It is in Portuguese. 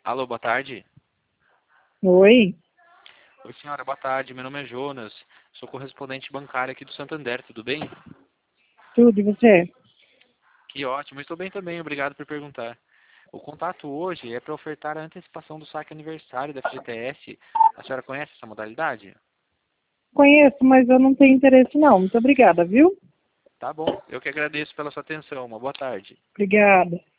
Alô, boa tarde. Oi, Oi, senhora, boa tarde. Meu nome é Jonas. Sou correspondente bancário aqui do Santander, tudo bem? tudo, e você? Que ótimo, estou bem também, obrigado por perguntar. O contato hoje é para ofertar a antecipação do saque aniversário da FGTS. A senhora conhece essa modalidade? Conheço, mas eu não tenho interesse não. Muito obrigada, viu? Tá bom, eu que agradeço pela sua atenção. Uma boa tarde. Obrigada.